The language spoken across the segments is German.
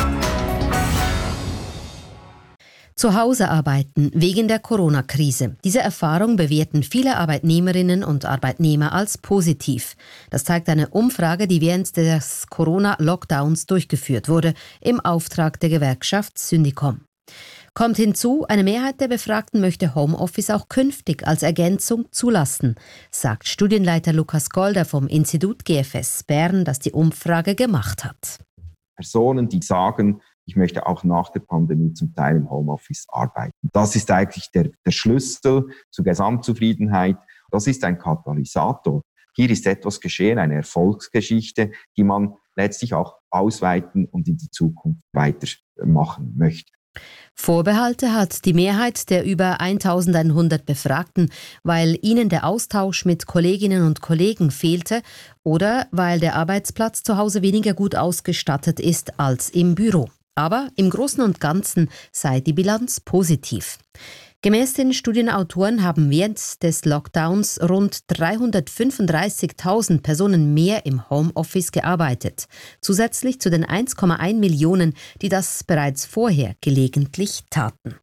Zu Hause arbeiten wegen der Corona-Krise. Diese Erfahrung bewerten viele Arbeitnehmerinnen und Arbeitnehmer als positiv. Das zeigt eine Umfrage, die während des Corona-Lockdowns durchgeführt wurde, im Auftrag der Gewerkschaft Syndicom. Kommt hinzu, eine Mehrheit der Befragten möchte Homeoffice auch künftig als Ergänzung zulassen, sagt Studienleiter Lukas Golder vom Institut GFS Bern, das die Umfrage gemacht hat. Personen, die sagen, ich möchte auch nach der Pandemie zum Teil im Homeoffice arbeiten. Das ist eigentlich der Schlüssel zur Gesamtzufriedenheit. Das ist ein Katalysator. Hier ist etwas geschehen, eine Erfolgsgeschichte, die man letztlich auch ausweiten und in die Zukunft weitermachen möchte. Vorbehalte hat die Mehrheit der über 1100 Befragten, weil ihnen der Austausch mit Kolleginnen und Kollegen fehlte oder weil der Arbeitsplatz zu Hause weniger gut ausgestattet ist als im Büro. Aber im Großen und Ganzen sei die Bilanz positiv. Gemäß den Studienautoren haben während des Lockdowns rund 335.000 Personen mehr im Homeoffice gearbeitet, zusätzlich zu den 1,1 Millionen, die das bereits vorher gelegentlich taten.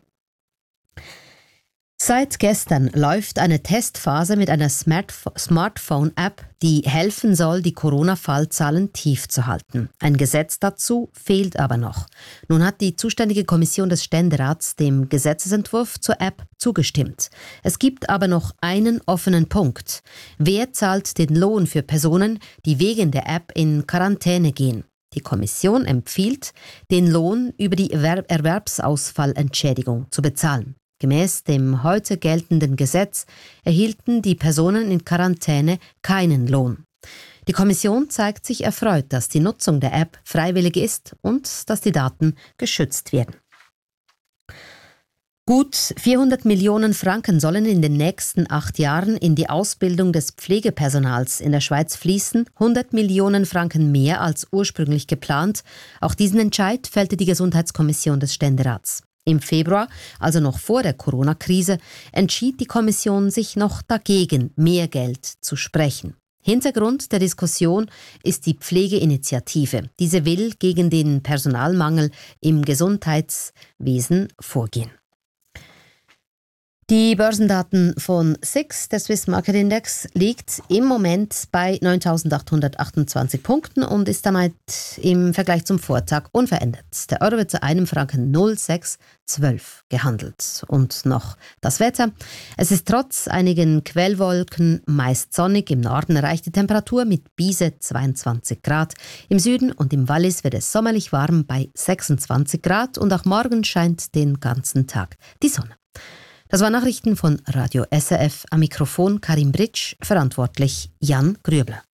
Seit gestern läuft eine Testphase mit einer Smartphone-App, die helfen soll, die Corona-Fallzahlen tief zu halten. Ein Gesetz dazu fehlt aber noch. Nun hat die zuständige Kommission des Ständerats dem Gesetzesentwurf zur App zugestimmt. Es gibt aber noch einen offenen Punkt. Wer zahlt den Lohn für Personen, die wegen der App in Quarantäne gehen? Die Kommission empfiehlt, den Lohn über die Erwerbsausfallentschädigung zu bezahlen. Gemäß dem heute geltenden Gesetz erhielten die Personen in Quarantäne keinen Lohn. Die Kommission zeigt sich erfreut, dass die Nutzung der App freiwillig ist und dass die Daten geschützt werden. Gut 400 Millionen Franken sollen in den nächsten 8 Jahren in die Ausbildung des Pflegepersonals in der Schweiz fließen, 100 Millionen Franken mehr als ursprünglich geplant. Auch diesen Entscheid fällte die Gesundheitskommission des Ständerats. Im Februar, also noch vor der Corona-Krise, entschied die Kommission sich noch dagegen, mehr Geld zu sprechen. Hintergrund der Diskussion ist die Pflegeinitiative. Diese will gegen den Personalmangel im Gesundheitswesen vorgehen. Die Börsendaten von SIX, der Swiss Market Index, liegt im Moment bei 9.828 Punkten und ist damit im Vergleich zum Vortag unverändert. Der Euro wird zu einem Franken 0,612 gehandelt. Und noch das Wetter. Es ist trotz einigen Quellwolken meist sonnig. Im Norden erreicht die Temperatur mit Biese 22 Grad. Im Süden und im Wallis wird es sommerlich warm bei 26 Grad und auch morgen scheint den ganzen Tag die Sonne. Das waren Nachrichten von Radio SRF. Am Mikrofon Karim Britsch, verantwortlich Jan Grübler.